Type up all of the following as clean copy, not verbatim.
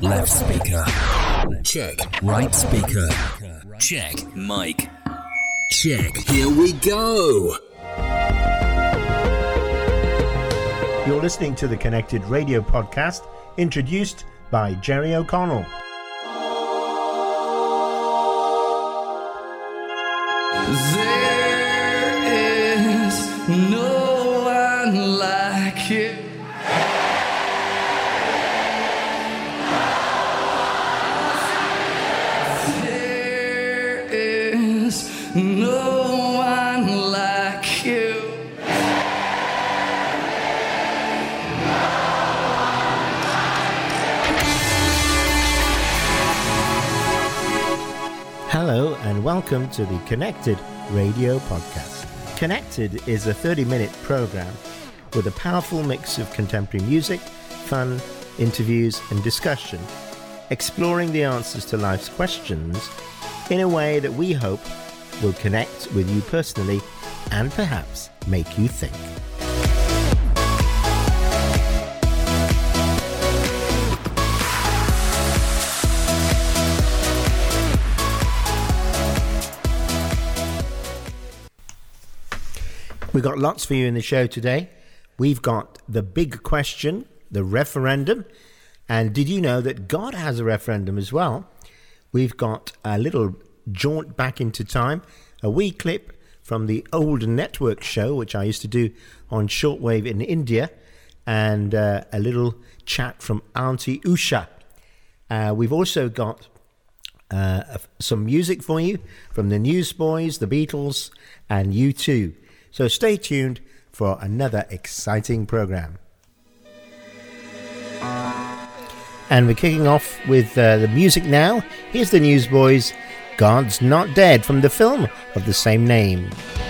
Left speaker. Check. Right speaker. Check. Mic. Check. Here we go. You're listening to the Connected Radio podcast, introduced by Jerry O'Connell. There is no one like you. There is no one like you. Hello and welcome to the Connected Radio podcast. Connected is a 30-minute program with a powerful mix of contemporary music, fun, interviews and discussion, exploring the answers to life's questions in a way that we hope will connect with you personally and perhaps make you think. We've got lots for you in the show today. We've got the big question, the referendum. And did you know that God has a referendum as well? We've got a little jaunt back into time, a wee clip from the old network show, which I used to do on shortwave in India, and a little chat from Auntie Usha. We've also got some music for you from the Newsboys, the Beatles, and U2. So stay tuned for another exciting program. And we're kicking off with the music now. Here's the Newsboys, God's Not Dead, from the film of the same name.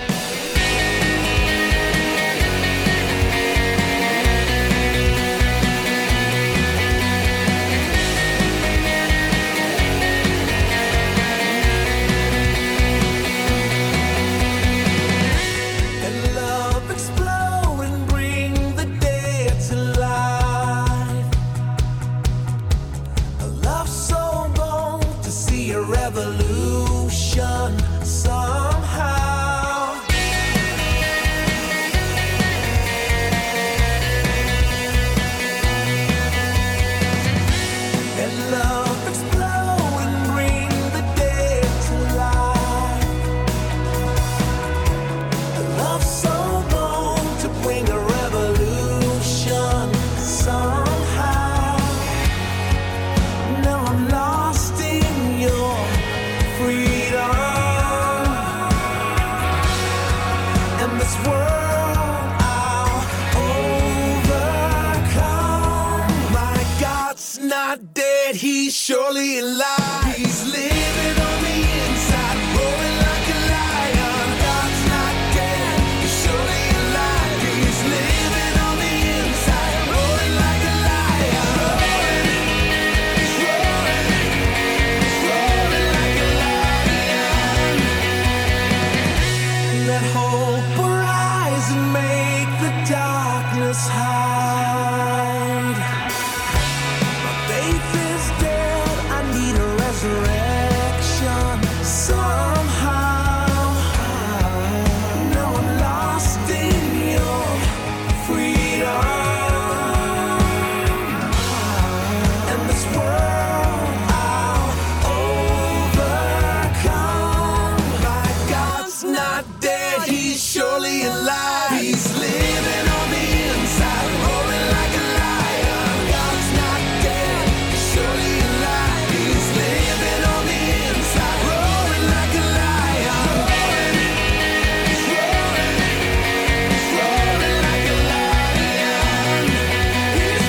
He's surely alive. He's living on the inside, roaring like a lion. God's not dead. He's surely alive. He's living on the inside, roaring like a lion. He's roaring like a lion. Let hope arise and make the darkness hide. My faith is dead, I need a resurrection somehow. Now I'm lost in your freedom, and this world I'll overcome. My God's not dead, he's surely alive. He's living on the inside, roaring like a lion. God's not dead, he's surely alive. He's living on the inside, roaring like a lion. He's roaring like a lion. He's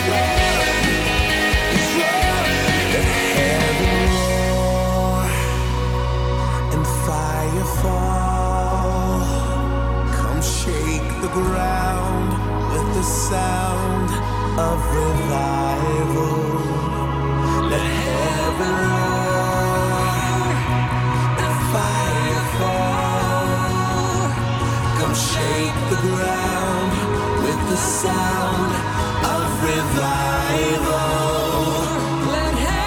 roaring. Let heaven roar and fire fall. Come shake the ground with the sound of revival. Let heaven roar and fire fall. Come shake the ground with the sound of revival. Let heaven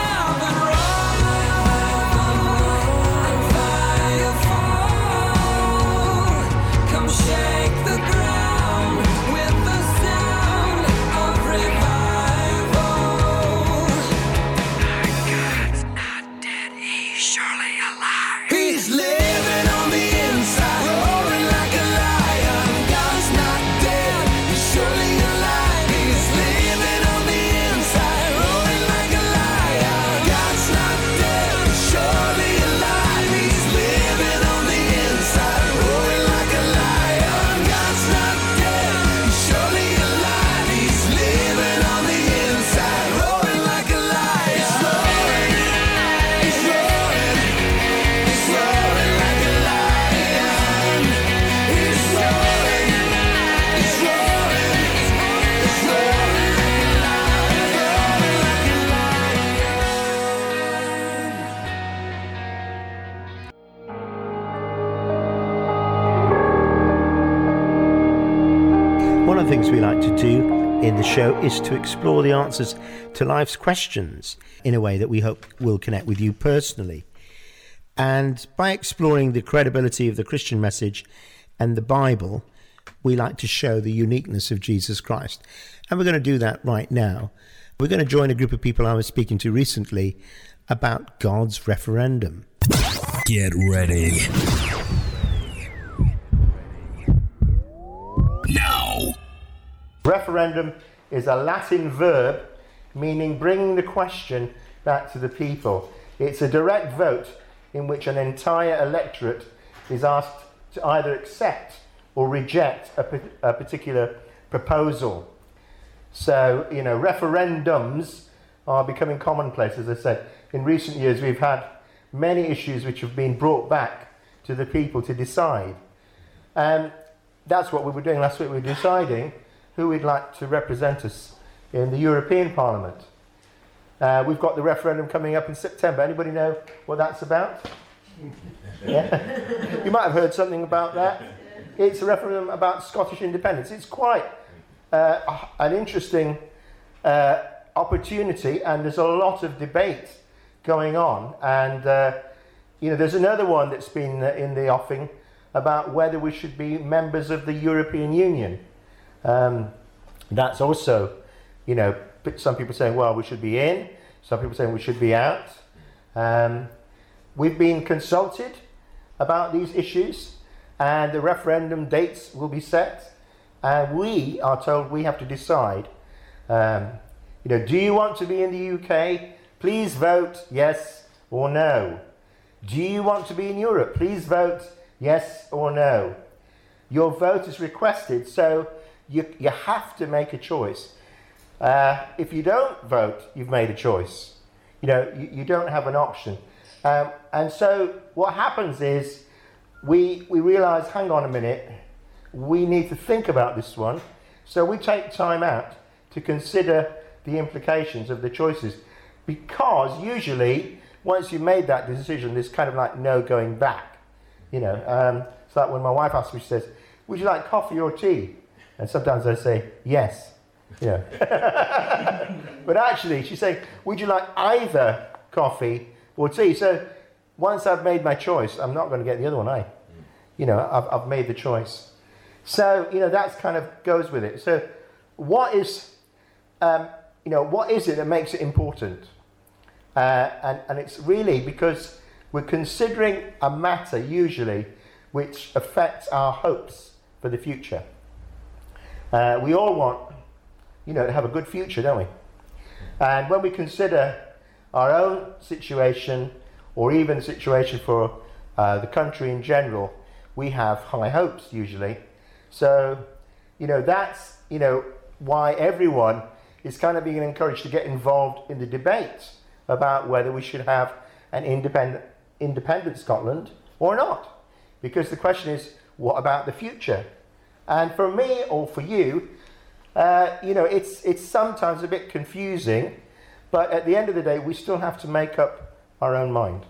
things we like to do in the show is to explore the answers to life's questions in a way that we hope will connect with you personally. And by exploring the credibility of the Christian message and the Bible, we like to show the uniqueness of Jesus Christ. And we're going to do that right now. We're going to join a group of people I was speaking to recently about God's referendum. Get ready. Now. Referendum is a Latin verb meaning bringing the question back to the people. It's a direct vote in which an entire electorate is asked to either accept or reject a particular proposal. So, referendums are becoming commonplace, as I said. In recent years, we've had many issues which have been brought back to the people to decide. That's what we were doing last week. We were deciding who we'd like to represent us in the European Parliament. We've got the referendum coming up in September. Anybody know what that's about? Yeah? You might have heard something about that. It's a referendum about Scottish independence. It's quite an interesting opportunity, and there's a lot of debate going on. And there's another one that's been in the offing about whether we should be members of the European Union. That's also, some people saying, well, we should be in. Some people saying we should be out. We've been consulted about these issues, and the referendum dates will be set. And we are told we have to decide, do you want to be in the UK? Please vote yes or no. Do you want to be in Europe? Please vote yes or no. Your vote is requested, so you have to make a choice. If you don't vote, you've made a choice. You don't have an option. And so what happens is we realise, hang on a minute, we need to think about this one. So we take time out to consider the implications of the choices. Because usually, once you've made that decision, there's kind of like no going back. It's like when my wife asks me, she says, would you like coffee or tea? And sometimes I say, yes. But actually, she's saying, would you like either coffee or tea? So once I've made my choice, I'm not going to get the other one, I've made the choice. So, that's kind of goes with it. So what is it that makes it important? And it's really because we're considering a matter usually which affects our hopes for the future. We all want, to have a good future, don't we? And when we consider our own situation, or even the situation for the country in general, we have high hopes usually. So, that's, why everyone is kind of being encouraged to get involved in the debate about whether we should have an independent Scotland or not. Because the question is, what about the future? And for me or for you, it's sometimes a bit confusing, but at the end of the day, we still have to make up our own mind.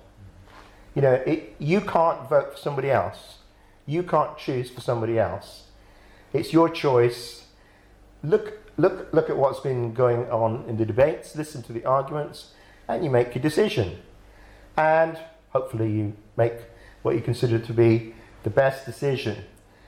You can't vote for somebody else. You can't choose for somebody else. It's your choice. Look at what's been going on in the debates, listen to the arguments, and you make your decision. And hopefully you make what you consider to be the best decision.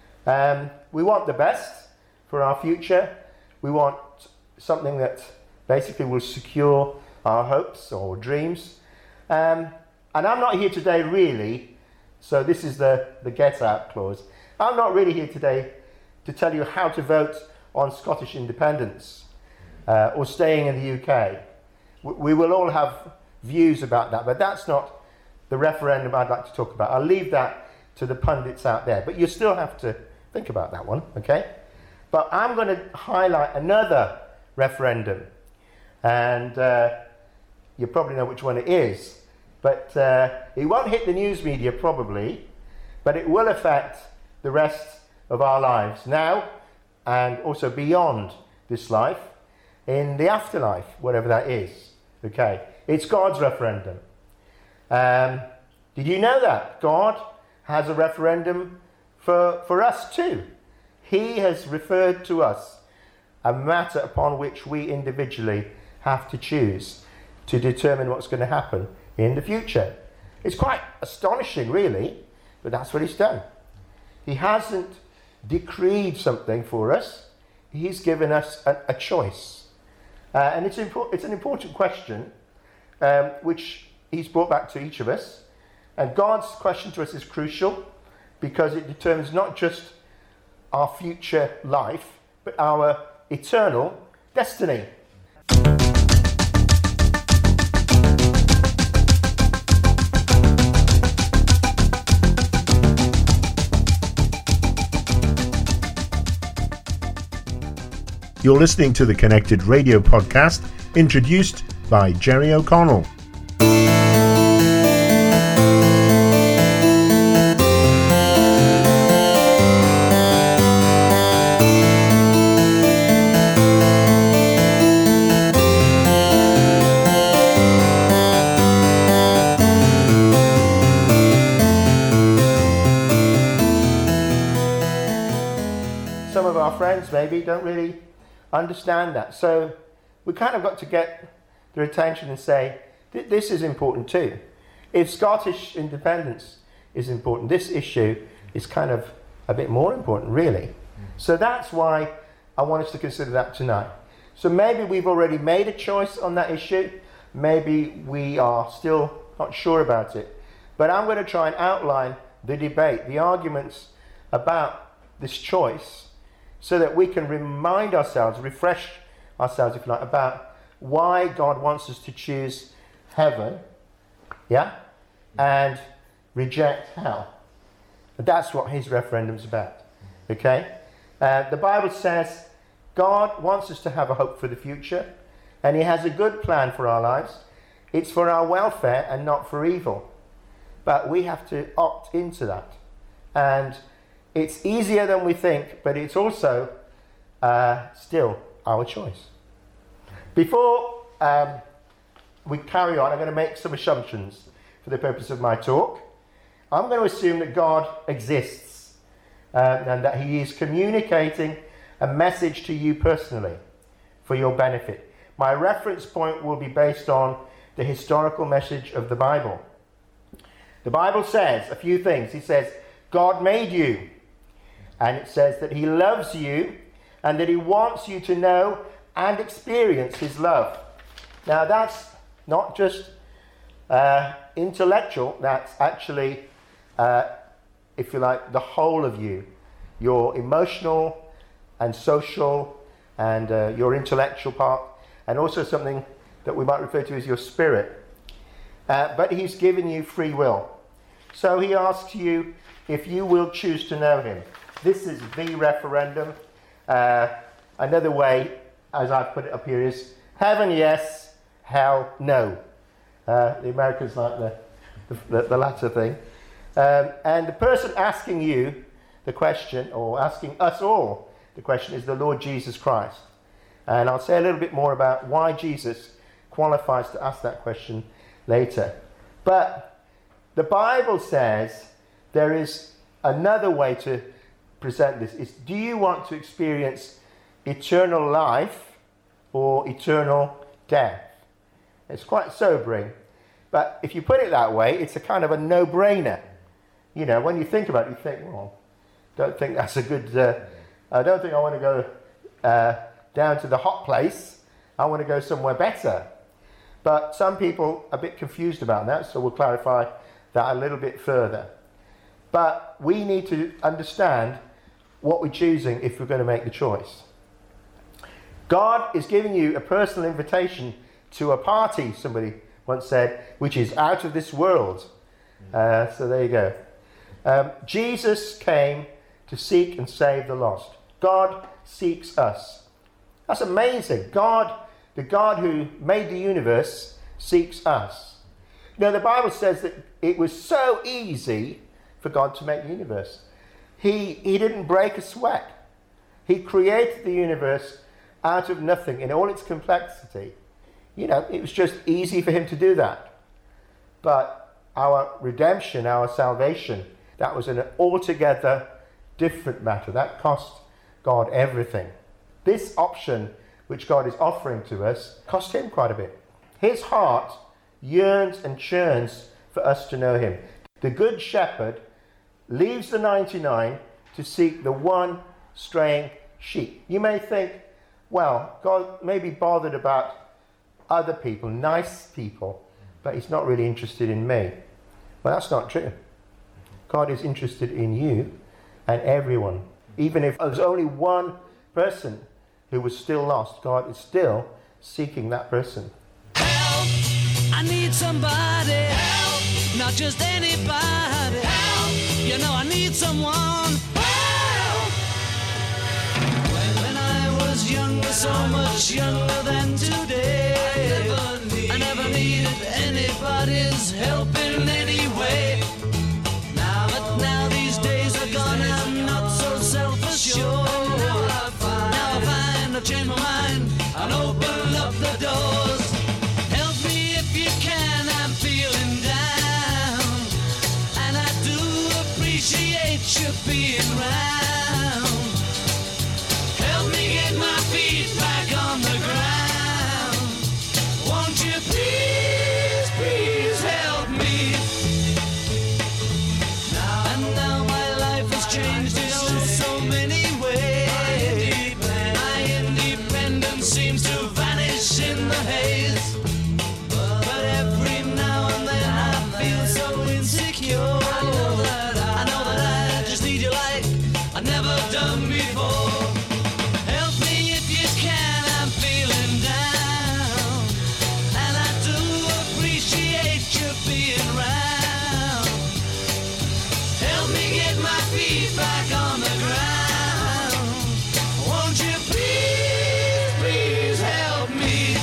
We want the best for our future. We want something that basically will secure our hopes or dreams. And I'm not here today really, so this is the get out clause. I'm not really here today to tell you how to vote on Scottish independence or staying in the UK. We will all have views about that, but that's not the referendum I'd like to talk about. I'll leave that to the pundits out there, but you still have to think about that one, okay? But I'm going to highlight another referendum, and you probably know which one it is, but it won't hit the news media probably, but it will affect the rest of our lives now and also beyond this life, in the afterlife, whatever that is, okay? It's God's referendum. Did you know that? God has a referendum for us too. He has referred to us a matter upon which we individually have to choose to determine what's going to happen in the future. It's quite astonishing, really, but that's what he's done. He hasn't decreed something for us. He's given us a choice. And it's an important question, which he's brought back to each of us. And God's question to us is crucial because it determines not just our future life, but our eternal destiny. You're listening to the Connected Radio podcast, introduced by Jerry O'Connell. Some of our friends maybe don't really understand that. So we kind of got to get their attention and say, this is important too. If Scottish independence is important, this issue is kind of a bit more important, really. So that's why I want us to consider that tonight. So maybe we've already made a choice on that issue. Maybe we are still not sure about it. But I'm going to try and outline the debate, the arguments about this choice, so that we can remind ourselves, refresh ourselves, if you like, about why God wants us to choose heaven, and reject hell. And that's what his referendum's about, okay? The Bible says God wants us to have a hope for the future, and he has a good plan for our lives. It's for our welfare and not for evil. But we have to opt into that. And it's easier than we think, but it's also still our choice. Before we carry on, I'm going to make some assumptions for the purpose of my talk. I'm going to assume that God exists and that he is communicating a message to you personally for your benefit. My reference point will be based on the historical message of the Bible. The Bible says a few things. It says, God made you. And it says that he loves you and that he wants you to know and experience his love. Now that's not just intellectual, that's actually, if you like, the whole of you. Your emotional and social and your intellectual part, and also something that we might refer to as your spirit. But he's given you free will. So he asks you if you will choose to know him. This is the referendum. Another way, as I've put it up here, is heaven yes, hell no. The Americans like the latter thing. And the person asking you the question, or asking us all the question, is the Lord Jesus Christ. And I'll say a little bit more about why Jesus qualifies to ask that question later. But the Bible says there is another way to present this. Is, do you want to experience eternal life or eternal death? It's quite sobering, but if you put it that way, it's a kind of a no-brainer. You know, when you think about it, you think, well, don't think that's a good, I don't think I want to go down to the hot place. I want to go somewhere better. But some people are a bit confused about that, so we'll clarify that a little bit further. But we need to understand what we're choosing if we're going to make the choice. God is giving you a personal invitation to a party, somebody once said, which is out of this world. So there you go. Jesus came to seek and save the lost. God seeks us. That's amazing. God, the God who made the universe, seeks us. You know, the Bible says that it was so easy for God to make the universe. He didn't break a sweat. He created the universe out of nothing in all its complexity. You know, it was just easy for him to do that. But our redemption, our salvation, that was an altogether different matter. That cost God everything. this option which God is offering to us cost him quite a bit. His heart yearns and churns for us to know him. The good shepherd leaves the 99 to seek the one straying sheep. You may think, well, God may be bothered about other people, nice people, but he's not really interested in me. Well, that's not true. God is interested in you and everyone. Even if there's only one person who was still lost, God is still seeking that person. Help! I need somebody. Help! Not just anybody. Help! You know I need someone. Help! When I was younger, so much younger than today, I never needed anybody's help in any way. Now these days are gone, I'm not so self-assured. Now I find I've changed my mind and open up the doors. Help me if you can, I'm feeling down, and I do appreciate you being round. Help me get my feet back on the ground. Won't you please, please help me? Now my life has changed in so many ways. My independence seems to vanish in the haze. But every now and then I feel so insecure. I know that I just need you like I've never done before. Help me if you can, I'm feeling down, and I do appreciate you being round. Help me get my feet back on the ground. Won't you please, please help me?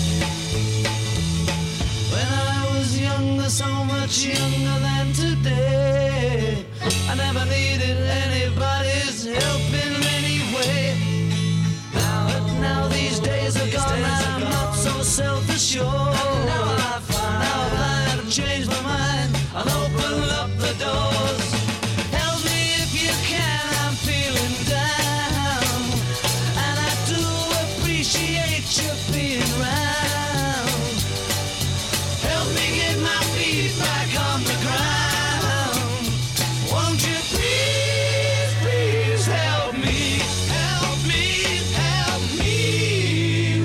When I was younger, so much younger than today, I never needed anybody's help in any way. Now these days are gone, I'm not so self-assured. Now I find I've changed my mind and open up the doors. Help me if you can, I'm feeling down, and I do appreciate you being round. Help me get my feet back on the ground. Won't you please, please help me? Help me, help me.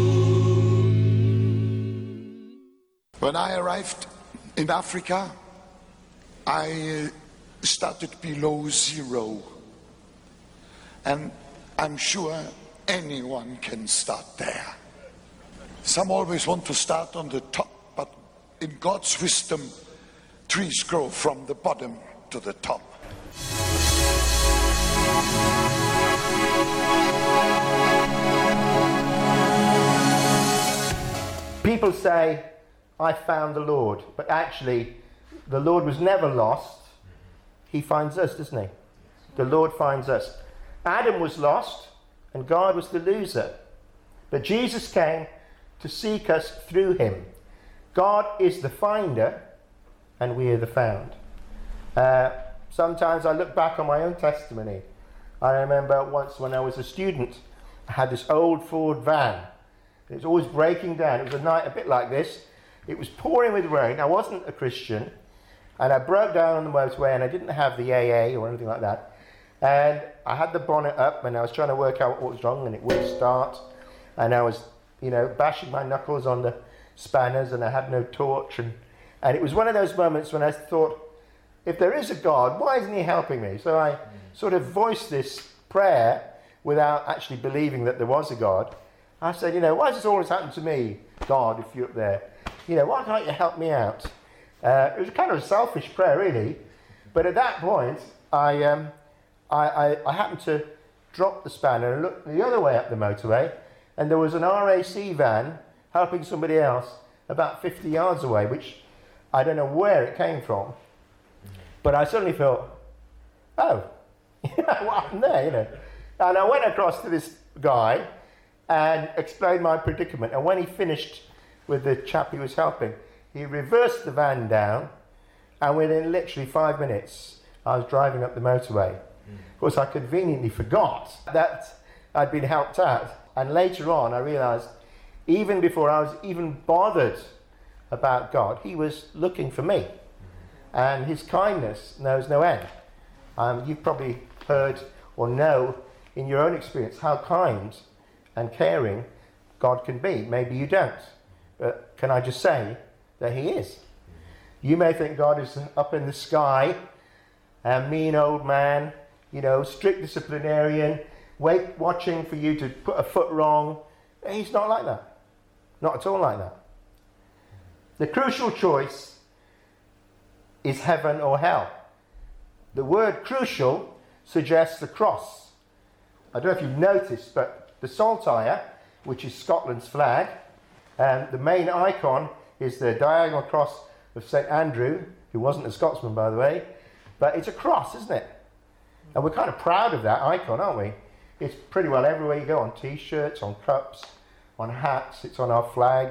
When I arrived in Africa, I started below zero. And I'm sure anyone can start there. Some always want to start on the top, but in God's wisdom, trees grow from the bottom to the top. People say, I found the Lord, but actually the Lord was never lost. He finds us, doesn't he? The Lord finds us. Adam was lost and God was the loser, but Jesus came to seek us through him. God is the finder and we are the found. Sometimes I look back on my own testimony. I remember once when I was a student, I had this old Ford van. It was always breaking down. It was a night a bit like this. It was pouring with rain. I wasn't a Christian, and I broke down on the motorway, and I didn't have the AA or anything like that. And I had the bonnet up, and I was trying to work out what was wrong, and it wouldn't start. And I was, bashing my knuckles on the spanners, and I had no torch. And it was one of those moments when I thought, if there is a God, why isn't he helping me? So I sort of voiced this prayer without actually believing that there was a God. I said, why does this always happen to me, God, if you're up there? Why can't you help me out? It was kind of a selfish prayer, really. But at that point, I happened to drop the spanner and look the other way up the motorway, and there was an RAC van helping somebody else about 50 yards away, which I don't know where it came from. But I suddenly thought, oh, what happened there, And I went across to this guy and explained my predicament. And when he finished with the chap he was helping, he reversed the van down, and within literally 5 minutes, I was driving up the motorway. Of course, I conveniently forgot that I'd been helped out. And later on, I realized, even before I was even bothered about God, he was looking for me. And his kindness knows no end. You've probably heard or know in your own experience how kind and caring God can be. Maybe you don't. But can I just say that he is? You may think God is up in the sky, a mean old man, strict disciplinarian, watching for you to put a foot wrong. He's not like that. Not at all like that. The crucial choice is heaven or hell. The word crucial suggests the cross. I don't know if you've noticed, but the Saltire, which is Scotland's flag, the main icon is the diagonal cross of St. Andrew, who wasn't a Scotsman, by the way, but it's a cross, isn't it? And we're kind of proud of that icon, aren't we? It's pretty well everywhere you go, on T-shirts, on cups, on hats, it's on our flag,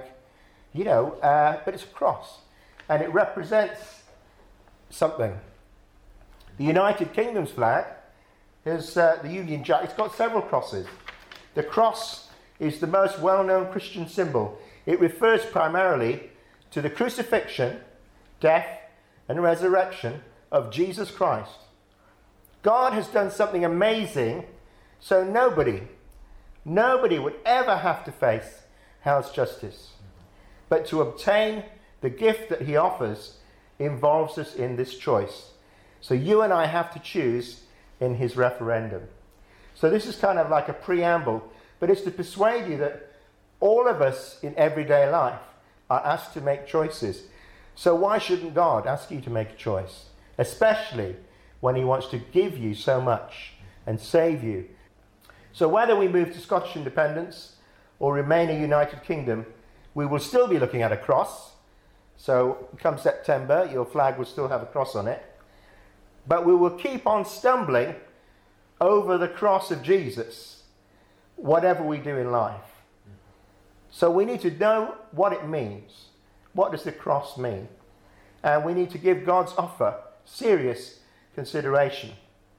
but it's a cross. And it represents something. The United Kingdom's flag is the Union Jack. It's got several crosses. The cross is the most well-known Christian symbol. It refers primarily to the crucifixion, death, and resurrection of Jesus Christ. God has done something amazing, so nobody would ever have to face hell's justice. But to obtain the gift that he offers involves us in this choice. So you and I have to choose in his referendum. So this is kind of like a preamble, but it's to persuade you that all of us in everyday life are asked to make choices. So why shouldn't God ask you to make a choice? Especially when he wants to give you so much and save you. So whether we move to Scottish independence or remain a United Kingdom, we will still be looking at a cross. So come September, your flag will still have a cross on it. But we will keep on stumbling over the cross of Jesus, whatever we do in life. So we need to know what it means. What does the cross mean? And we need to give God's offer serious consideration.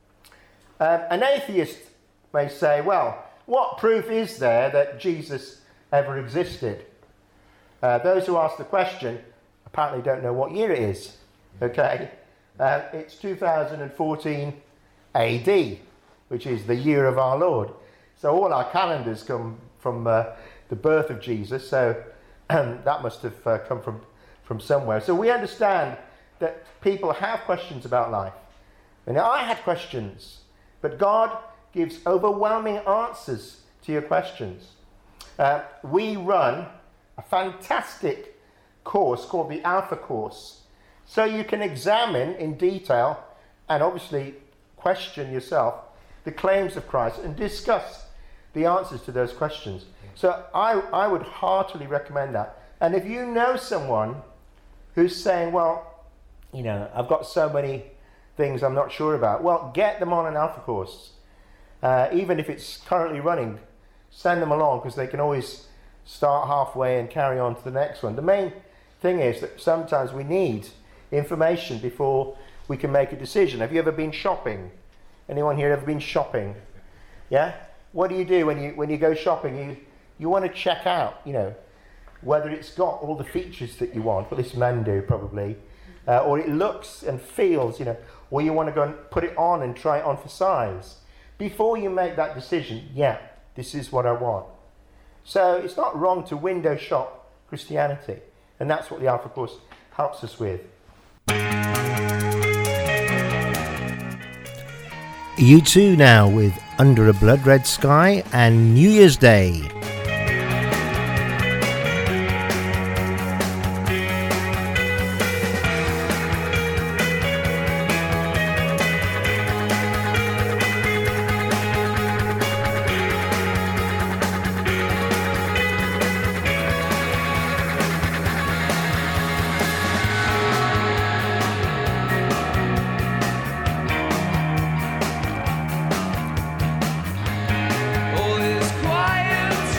An atheist may say, well, what proof is there that Jesus ever existed? Those who ask the question apparently don't know what year it is. Okay? It's 2014 AD, which is the year of our Lord. So all our calendars come from the birth of Jesus, so that must have come from somewhere. So we understand that people have questions about life. And I had questions, but God gives overwhelming answers to your questions. We run a fantastic course called the Alpha Course. So you can examine in detail and obviously question yourself the claims of Christ and discuss the answers to those questions. So I would heartily recommend that. And if you know someone who's saying, well, I've got so many things I'm not sure about, well, get them on an Alpha Course. Even if it's currently running, send them along, because they can always start halfway and carry on to the next one. The main thing is that sometimes we need information before we can make a decision. Have you ever been shopping? Anyone here ever been shopping? Yeah? What do you do when you go shopping? You want to check out, whether it's got all the features that you want. Well, this men do probably. Or it looks and feels, or you want to go and put it on and try it on for size. Before you make that decision, yeah, this is what I want. So it's not wrong to window shop Christianity. And that's what the Alpha Course helps us with. U2 now with Under a Blood Red Sky and New Year's Day. All is quiet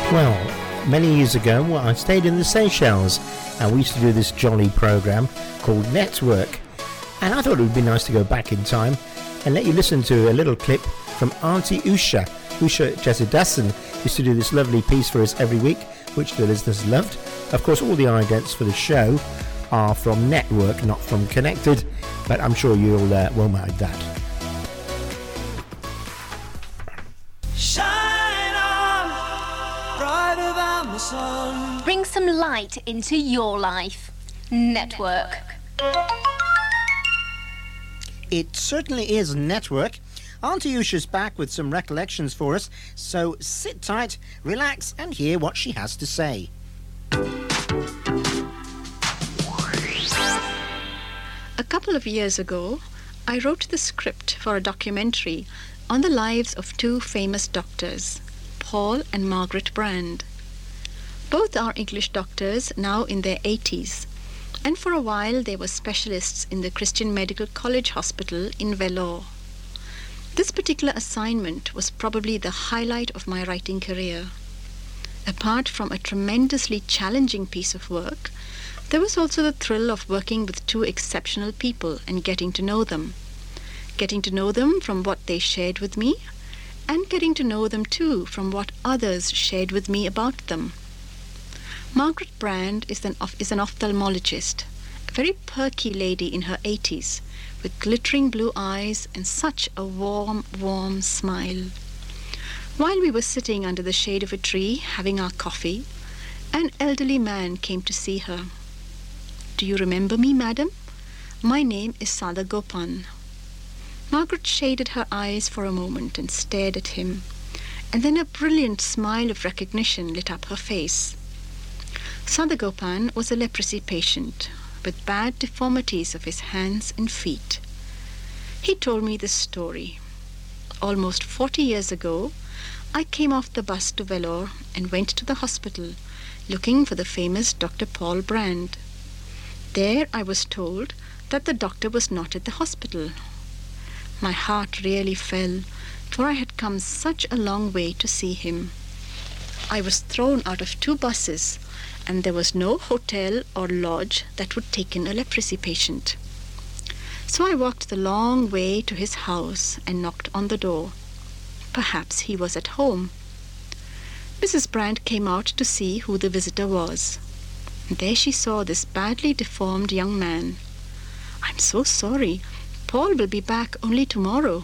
Well, many years ago, I stayed in the Seychelles and we used to do this jolly program called Network. And I thought it would be nice to go back in time and let you listen to a little clip from Auntie Usha. Usha Jesidasan used to do this lovely piece for us every week, which the listeners loved. Of course, all the idents for the show are from Network, not from Connected, but I'm sure you'll won't mind that. Shine on, brighter than the sun. Bring some light into your life. Network. It certainly is Network. Auntie Usha's back with some recollections for us, so sit tight, relax, and hear what she has to say. A couple of years ago, I wrote the script for a documentary on the lives of two famous doctors, Paul and Margaret Brand. Both are English doctors now in their 80s, and for a while they were specialists in the Christian Medical College Hospital in Vellore. This particular assignment was probably the highlight of my writing career. Apart from a tremendously challenging piece of work, there was also the thrill of working with two exceptional people and getting to know them. Getting to know them from what they shared with me, and getting to know them too from what others shared with me about them. Margaret Brand is an ophthalmologist, a very perky lady in her 80s, with glittering blue eyes and such a warm, warm smile. While we were sitting under the shade of a tree having our coffee, an elderly man came to see her. "Do you remember me, madam? My name is Sada Gopan." Margaret shaded her eyes for a moment and stared at him, and then a brilliant smile of recognition lit up her face. Sada Gopan was a leprosy patient with bad deformities of his hands and feet. He told me this story. Almost 40 years ago, I came off the bus to Vellore and went to the hospital looking for the famous Dr. Paul Brand. There I was told that the doctor was not at the hospital. My heart really fell, for I had come such a long way to see him. I was thrown out of 2 buses, and there was no hotel or lodge that would take in a leprosy patient. So I walked the long way to his house and knocked on the door. Perhaps he was at home. Mrs. Brand came out to see who the visitor was. And there she saw this badly deformed young man. "I'm so sorry. Paul will be back only tomorrow."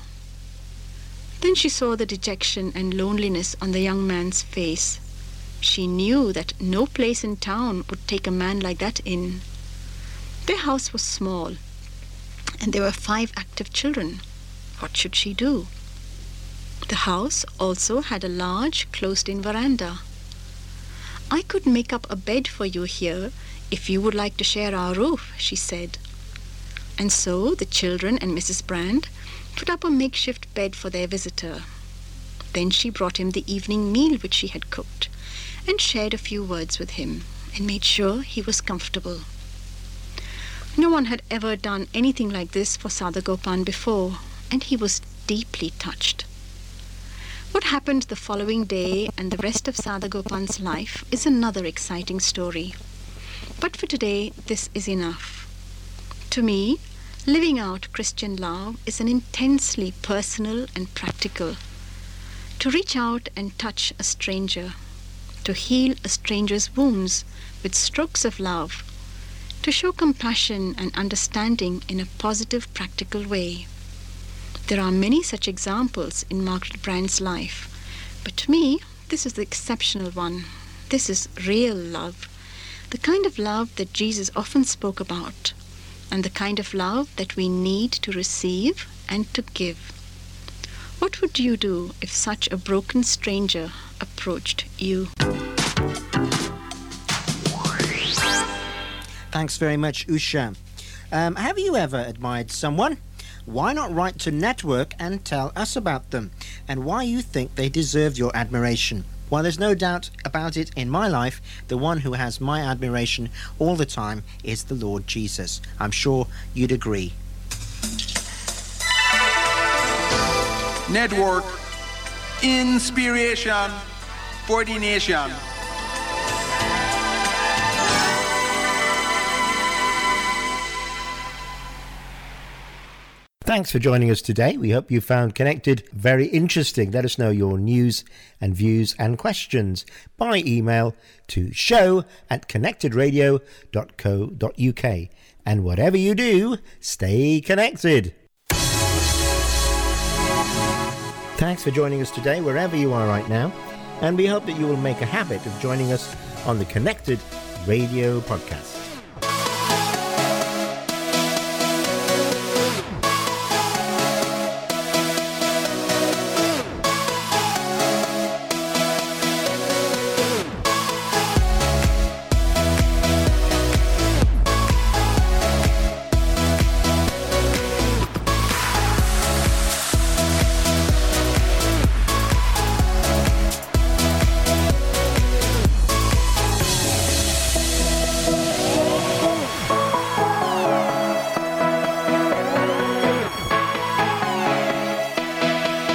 Then she saw the dejection and loneliness on the young man's face. She knew that no place in town would take a man like that in. Their house was small, and there were 5 active children. What should she do? The house also had a large, closed-in veranda. "I could make up a bed for you here if you would like to share our roof," she said. And so the children and Mrs. Brand put up a makeshift bed for their visitor. Then she brought him the evening meal which she had cooked, and shared a few words with him, and made sure he was comfortable. No one had ever done anything like this for Sada Gopan before, and he was deeply touched. What happened the following day and the rest of Sada Gopan's life is another exciting story. But for today, this is enough. To me, living out Christian love is an intensely personal and practical. To reach out and touch a stranger, to heal a stranger's wounds with strokes of love, to show compassion and understanding in a positive, practical way. There are many such examples in Margaret Brand's life, but to me, this is the exceptional one. This is real love, the kind of love that Jesus often spoke about, and the kind of love that we need to receive and to give. What would you do if such a broken stranger approached you? Thanks very much, Usha. Have you ever admired someone? Why not write to Network and tell us about them and why you think they deserve your admiration? Well, there's no doubt about it in my life. The one who has my admiration all the time is the Lord Jesus. I'm sure you'd agree. Network, inspiration for the nation. Thanks for joining us today. We hope you found Connected very interesting. Let us know your news and views and questions by email to show@connectedradio.co.uk. And whatever you do, stay connected. Thanks for joining us today, wherever you are right now. And we hope that you will make a habit of joining us on the Connected Radio podcast.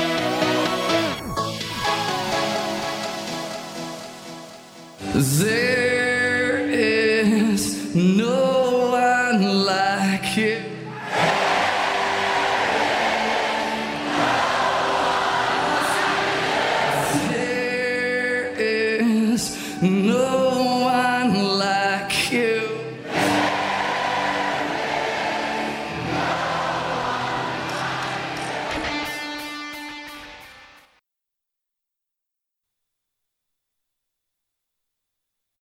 They